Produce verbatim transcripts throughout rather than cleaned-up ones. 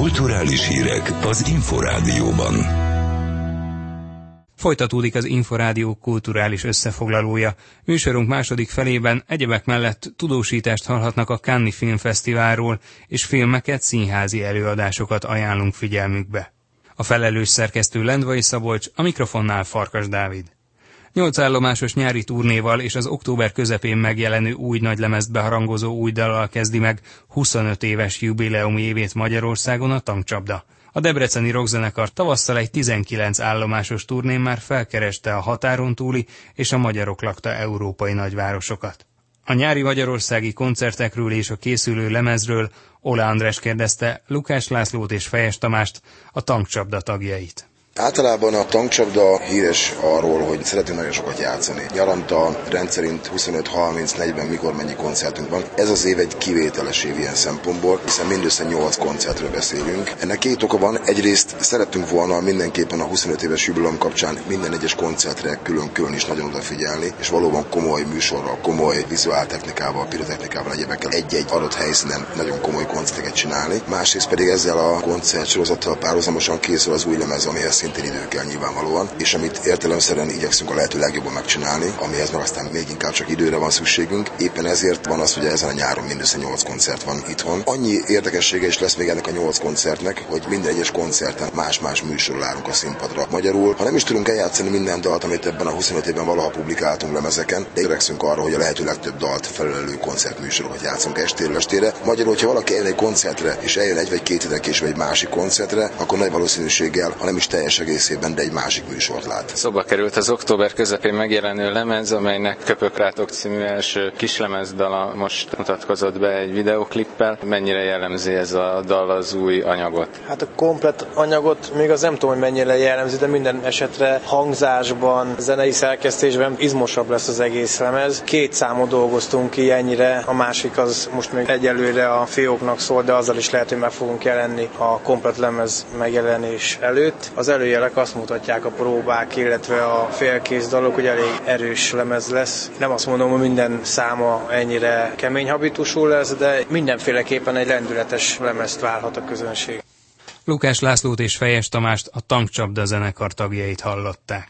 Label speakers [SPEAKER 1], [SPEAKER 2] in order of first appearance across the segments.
[SPEAKER 1] Kulturális hírek az Inforádióban.
[SPEAKER 2] Folytatódik az Inforádió kulturális összefoglalója. Műsorunk második felében egyebek mellett tudósítást hallhatnak a Cannes-i Filmfesztiválról, és filmeket, színházi előadásokat ajánlunk figyelmükbe. A felelős szerkesztő Lendvai Szabolcs, a mikrofonnál Farkas Dávid. Nyolc állomásos nyári turnéval és az október közepén megjelenő új nagylemezt beharangozó új dallal kezdi meg huszonöt éves jubileumi évét Magyarországon a Tankcsapda. A debreceni rockzenekar tavasszal egy tizenkilenc állomásos turnén már felkereste a határon túli és a magyarok lakta európai nagyvárosokat. A nyári magyarországi koncertekről és a készülő lemezről Ola András kérdezte Lukács Lászlót és Fejes Tamást, a Tankcsapda tagjait.
[SPEAKER 3] Általában a Tankcsapda híres arról, hogy szeretünk nagyon sokat játszani. Nyaranta rendszerint huszonöt, harminc, negyven, mikor mennyi koncertünk van. Ez az év egy kivételes év ilyen szempontból, hiszen mindössze nyolc koncertről beszélünk. Ennek két oka van. Egyrészt szerettünk volna mindenképpen a huszonöt éves jubileum kapcsán minden egyes koncertre külön-külön is nagyon odafigyelni, és valóban komoly műsorral, komoly vizuáltechnikával, pirotechnikával, egyebekkel egy-egy adott helyszínen nagyon komoly koncerteket csinálni. Másrészt pedig ezzel a koncertsorozattal párhuzamosan készül az új lemez, amihez szintén idő kell nyilvánvalóan, és amit értelemszerűen igyekszünk a lehető legjobban megcsinálni, amihez meg aztán még inkább csak időre van szükségünk. Éppen ezért van az, hogy ezen a nyáron mindössze nyolc koncert van itthon. Annyi érdekessége is lesz még ennek a nyolc koncertnek, hogy minden egyes koncerten más-más műsorral állunk a színpadra. Magyarul, ha nem is tudunk eljátszani minden dalt, amit ebben a huszonöt évben valaha publikáltunk lemezeken, de törekszünk arra, hogy a lehető legtöbb dalt felelő koncertműsorokat játszunk estéről estére. Magyarul, hogyha valaki eljön egy koncertre, és eljön egy vagy két héttel később egy másik koncertre, akkor nagy valószínűséggel, ha nem is teljes egészében, de egy másik műsort lát.
[SPEAKER 4] Szóba került az október közepén megjelenő lemez, amelynek Köpök rátok című első kislemezdala most mutatkozott be egy videóklippel. Mennyire jellemzi ez a dal az új anyagot?
[SPEAKER 5] Hát a komplett anyagot még az nem tudom, hogy mennyire jellemzi, de minden esetre hangzásban, zenei szerkesztésben izmosabb lesz az egész lemez. Két számot dolgoztunk ki ennyire, a másik az most még egyelőre a fióknak szól, de azzal is lehet, hogy meg fogunk jelenni a komplett lemez megjelenés előtt. Az előjelek azt mutatják, a próbák, illetve a félkész dalok, hogy elég erős lemez lesz. Nem azt mondom, hogy minden száma ennyire kemény habitusú lesz, de mindenféleképpen egy lendületes lemezt várhat a közönség.
[SPEAKER 2] Lukács Lászlót és Fejes Tamást, a Tankcsapda zenekar tagjait hallották.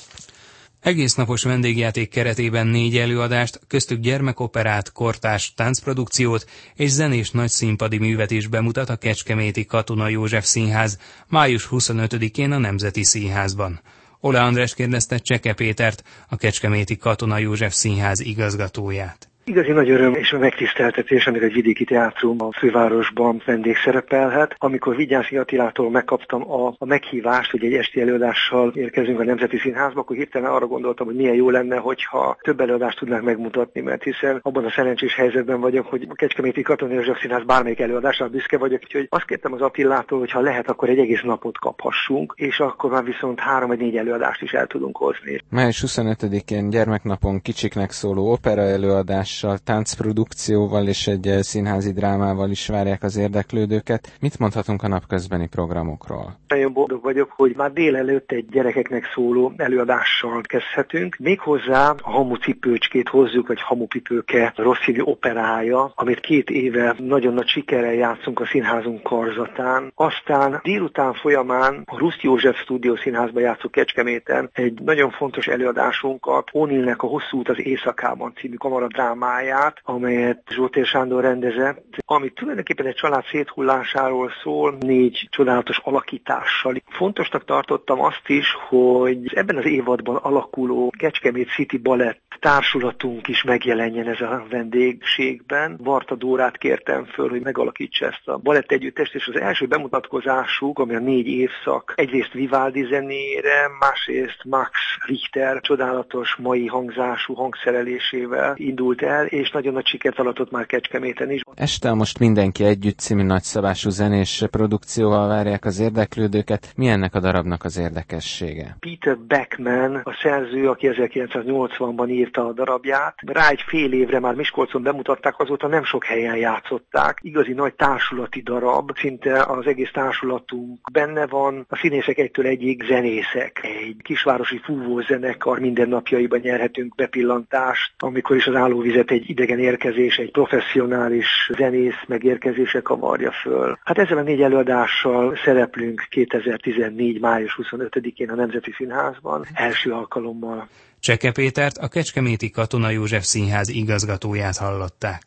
[SPEAKER 2] Egésznapos vendégjáték keretében négy előadást, köztük gyermekoperát, kortárs táncprodukciót és zenés nagyszínpadi művet is bemutat a kecskeméti Katona József Színház május huszonötödikén a Nemzeti Színházban. Ola András kérdezte Cseke Pétert, a kecskeméti Katona József Színház igazgatóját.
[SPEAKER 6] Igazi nagy öröm és megtiszteltetés, amikor egy vidéki teátrum a fővárosban vendégszerepelhet. Amikor Vigyánszky Attilától megkaptam a, a meghívást, hogy egy esti előadással érkezünk a Nemzeti Színházba, akkor hirtelen arra gondoltam, hogy milyen jó lenne, hogyha több előadást tudnánk megmutatni, mert hiszen abban a szerencsés helyzetben vagyok, hogy a Kecskeméti Katona József Színház bármelyik előadásra büszke vagyok, úgyhogy azt kértem az Attilától, hogy ha lehet, akkor egy egész napot kaphassunk, és akkor már viszont három vagy négy előadást is el tudunk hozni.
[SPEAKER 4] május huszonötödikén gyermeknapon kicsiknek szóló opera előadás, táncprodukcióval és egy színházi drámával is várják az érdeklődőket. Mit mondhatunk a napközbeni programokról?
[SPEAKER 6] Nagyon boldog vagyok, hogy már délelőtt egy gyerekeknek szóló előadással kezdhetünk. Méghozzá a Hamucipőcskét hozzuk, vagy Hamupipőke Rossini operája, amit két éve nagyon nagy sikerrel játszunk a színházunk karzatán. Aztán délután folyamán a Ruszt József Stúdió Színházba játszunk Kecskeméten egy nagyon fontos előadásunkat, O'Neillnek a Hosszú út az éjszakában című kamaradrámát, amelyet Zsótér Sándor rendezett, ami tulajdonképpen egy család széthullásáról szól, négy csodálatos alakítással. Fontosnak tartottam azt is, hogy ebben az évadban alakuló Kecskemét City Balett társulatunk is megjelenjen ez a vendégségben. Varta Dórát kértem föl, hogy megalakítsa ezt a balett együttest, és az első bemutatkozásuk, ami a négy évszak, egyrészt Vivaldi zenére, másrészt Max Richter csodálatos mai hangzású hangszerelésével indult el, és nagyon nagy sikert aratott már Kecskeméten is.
[SPEAKER 4] Este most mindenki együtt című nagyszabású zenés produkcióval várják az érdeklődőket. Mi ennek a darabnak az érdekessége?
[SPEAKER 6] Peter Beckman, a szerző, aki ezerkilencszáznyolcvanban írta a darabját. Rá egy fél évre már Miskolcon bemutatták, azóta nem sok helyen játszották. Igazi nagy társulati darab, szinte az egész társulatunk benne van. A színészek egytől egyig zenészek. Egy kisvárosi fúvózenekar mindennapjaiban nyerhetünk bepillantást, amikor is az állóvizet filmet egy idegen érkezés, egy professzionális zenész megérkezése kavarja föl. Hát ezzel a négy előadással szereplünk kétezer-tizennégy. május huszonötödikén a Nemzeti Színházban, első alkalommal.
[SPEAKER 2] Cseke Pétert, a kecskeméti Katona József Színház igazgatóját hallották.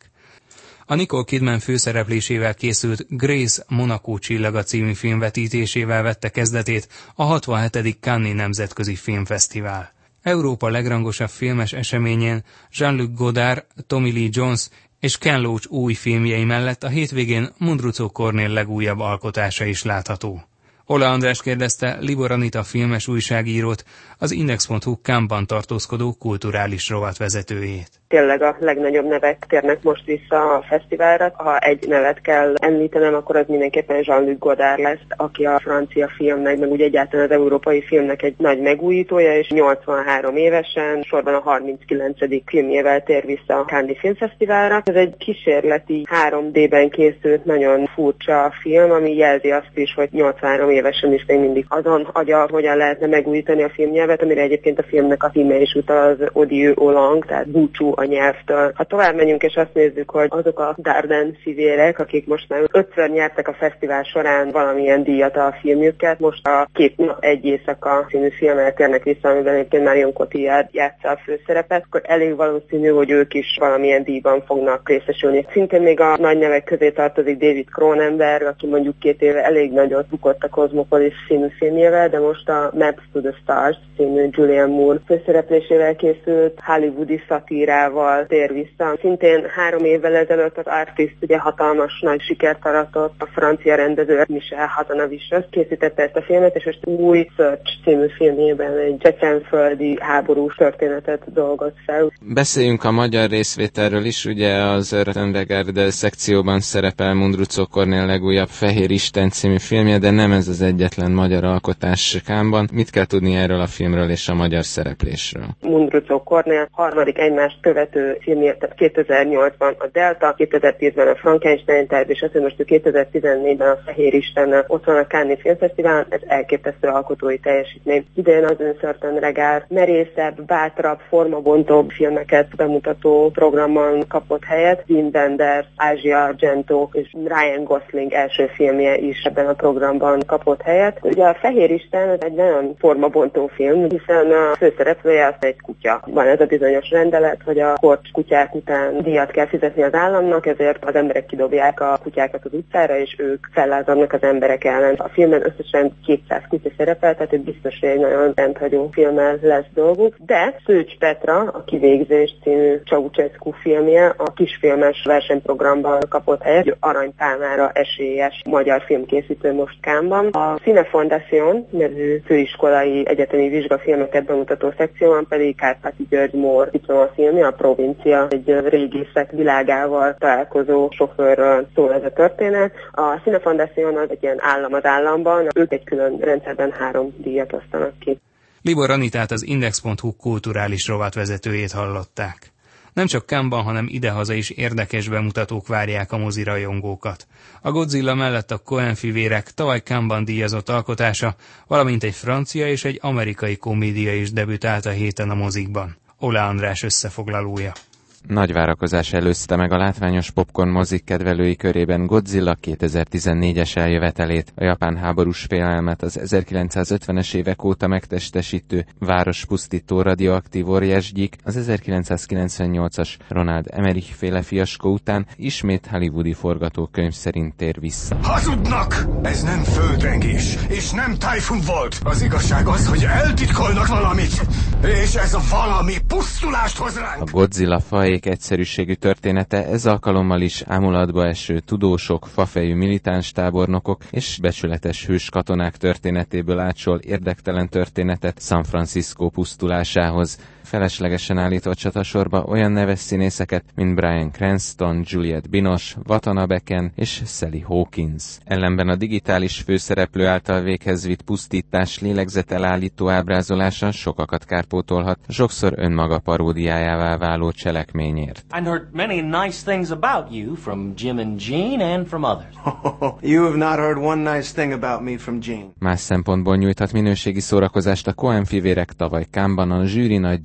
[SPEAKER 2] A Nicole Kidman főszereplésével készült Grace Monaco csillaga című film vetítésével vette kezdetét a hatvanhetedik Cannes-i Nemzetközi Filmfesztivál. Európa legrangosabb filmes eseményén Jean-Luc Godard, Tommy Lee Jones és Ken Loach új filmjei mellett a hétvégén Mundruczó Kornél legújabb alkotása is látható. Ola András kérdezte Libor Anita filmes újságírót, az Index pont hu Cannes-ban tartózkodó kulturális rovat vezetőjét.
[SPEAKER 7] Tényleg a legnagyobb nevek térnek most vissza a fesztiválra. Ha egy nevet kell említenem, akkor az mindenképpen Jean-Luc Godard lesz, aki a francia filmnek, meg úgy egyáltalán az európai filmnek egy nagy megújítója, és nyolcvanhárom évesen, sorban a harminckilencedik filmjével tér vissza a Cannes-i Filmfesztiválra. Ez egy kísérleti három dében készült, nagyon furcsa film, ami jelzi azt is, hogy nyolcvanhárom évesen is még mindig azon agya, hogyan lehetne megújítani a filmnyelvet, amire egyébként a filmnek a címe is utal, az Odieux aux langues, tehát búcsú a nyelvtől. Ha tovább megyünk és azt nézzük, hogy azok a Dardenne szivérek, akik most már ötször nyertek a fesztivál során valamilyen díjat a filmjüket, most a Két nap egy éjszaka című filmmel térnek vissza, amiben egyébként Marion Cotillard játsza a főszerepet, akkor elég valószínű, hogy ők is valamilyen díjban fognak részesülni. Szintén még a nagy nevek közé tartozik David Cronenberg, aki mondjuk két éve elég nagyot bukott a Cosmopolis című filmjével, de most a Maps to the Stars című Julianne Moore főszereplésével készült hollywoodi szatírával tér vissza. Szintén három évvel ezelőtt az Artist ugye hatalmas nagy sikert aratott, a francia rendező Michel Hazanavicius készítette ezt a filmet, és most új Search című filmjében egy csecsenföldi háborús történetet dolgoz fel.
[SPEAKER 4] Beszéljünk a magyar részvételről is, ugye az Örtönregárd szekcióban szerepel Mundruczó Kornél legújabb Fehér Isten című filmje, de nem ez az egyetlen magyar alkotás Cannes-ban. Mit kell tudni erről a filmről és a magyar szereplésről?
[SPEAKER 7] Mundruczó Kornél harmadik egymást követő filmje, tehát kétezer-nyolcban a Delta, kétezer-tízben a Frankenstein terv, és azt, hogy most kétezer-tizennégyben a Fehér Isten ott van a Cannes-i Filmfesztiválon, ez elképesztő alkotói teljesítmény. Idén az Örtönregárd merészebb, bátrabb, formabontóbb filmeket bemutató programon kapott helyet. Wim Wenders, Asia Argento és Ryan Gosling első filmje is ebben a programban kapott helyet. Ugye a Fehér Isten egy nagyon formabontó film, hiszen a főszereplője az egy kutya. Van ez a bizonyos rendelet, hogy a korcs kutyák után díjat kell fizetni az államnak, ezért az emberek kidobják a kutyákat az utcára, és ők fellázadnak az emberek ellen. A filmben összesen kétszáz kutya szerepel, tehát biztos, hogy egy nagyon rendhagyó filmmel lesz dolguk. De Szőcs Petra, a Kivégzés című Ceausescu filmje a kisfilmes versenyprogramban kapott helyet, aranypálmára esélyes magyar filmkészítő most Cannes-ban. A Cinefondación nevű főiskolai egyetemi vizsgafilmeket bemutató szekcióban pedig Kárpáti György Mór diplomafilmje, a Provincia, egy régészek világával találkozó sofőrről szól ez a történet. A Cinefondación az egy ilyen állam az államban, ők egy külön rendszerben három díjat osztanak ki.
[SPEAKER 2] Libor Anitát, az Index pont hu kulturális rovatvezetőjét hallották. Nem csak Cannes-ban, hanem idehaza is érdekes bemutatók várják a mozirajongókat. A Godzilla mellett a Coen-fivérek tavaly Cannes-ban díjazott alkotása, valamint egy francia és egy amerikai komédia is debütált a héten a mozikban. Ola András összefoglalója.
[SPEAKER 4] Nagy várakozás előzte meg a látványos popcorn mozik kedvelői körében Godzilla kétezer-tizennégyes eljövetelét, a japán háborús félelmet az ezerkilencszázötvenes évek óta megtestesítő várospusztító radioaktív óriásgyík az ezerkilencszázkilencvennyolcas Ronald Emmerich féle fiaskó után ismét hollywoodi forgatókönyv szerint tér vissza.
[SPEAKER 8] Hazudnak! Ez nem földrengés, és nem tájfun volt! Az igazság az, hogy eltitkolnak valamit, és ez a valami pusztulást hoz ránk!
[SPEAKER 4] A Godzilla faj egyszerűségű története ez alkalommal is ámulatba eső tudósok, fafejű militáns tábornokok és becsületes hős katonák történetéből átsol érdektelen történetet San Francisco pusztulásához. Feleslegesen állított csatasorba olyan neves színészeket, mint Bryan Cranston, Juliette Binoche, Watanabe Ken és Sally Hawkins. Ellenben a digitális főszereplő által véghez vitt pusztítás lélegzetelállító ábrázolása sokakat kárpótolhat, sokszor önmaga paródiájává váló cselekményért.
[SPEAKER 9] I heard many nice things about you from Jim and Jean and from others.
[SPEAKER 10] You have not heard one nice thing about me from Jean.
[SPEAKER 4] Más szempontból nyújthat minőségi szórakozást a Coen-fivérek tavaly Cannes-ban a zsűri nagydíj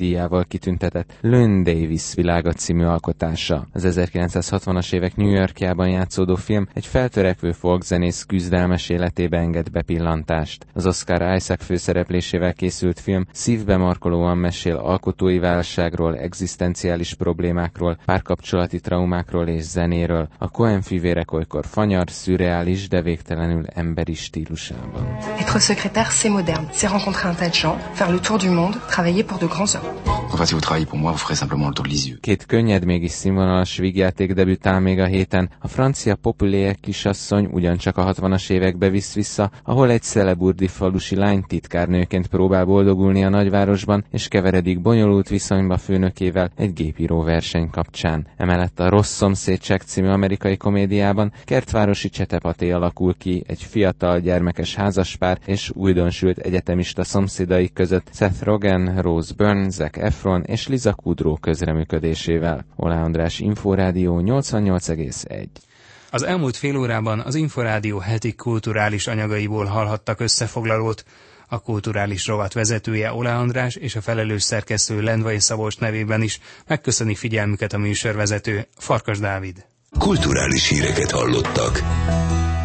[SPEAKER 4] díjával kitüntetett Llewyn Davis világa című alkotása. Az ezerkilencszázhatvanas évek New Yorkjában játszódó film egy feltörekvő folkzenész küzdelmes életébe enged bepillantást. Az Oscar Isaac főszereplésével készült film szívbe markolóan mesél alkotói válságról, egzisztenciális problémákról, párkapcsolati traumákról és zenéről. A Coen fivérek olykor fanyar, szürreális, de végtelenül emberi stílusában.
[SPEAKER 11] Être secrétaire, c'est moderne. C'est rencontrer un tas de gens, faire le tour du monde, travailler pour de grands hommes.
[SPEAKER 12] Enfin, si vous travaillez pour moi, vous ferez simplement le tour de Lisieux.
[SPEAKER 4] Két könnyed, mégis színvonalas vígjáték debütál még a héten. A francia Populaire kisasszony ugyancsak a hatvanas évekbe visz vissza, ahol egy szeleburdi falusi lány titkárnőként próbál boldogulni a nagyvárosban, és keveredik bonyolult viszonyba főnökével egy gépíró verseny kapcsán. Emellett a Rossz szomszédság című amerikai komédiában kertvárosi csetepaté alakul ki egy fiatal gyermekes házaspár és újdonsült egyetemista szomszédai között Seth Rogen, Rose Byrne, Zac Efron és Liza Kudrow közreműködésével. Olá András, Inforádió nyolcvannyolc egész egy.
[SPEAKER 2] Az elmúlt fél órában az Inforádió heti kulturális anyagaiból hallhattak összefoglalót. A kulturális rovat vezetője Olá András és a felelős szerkesztő Lendvai Szabolcs nevében is megköszöni figyelmüket a műsorvezető Farkas Dávid.
[SPEAKER 1] Kulturális híreket hallottak.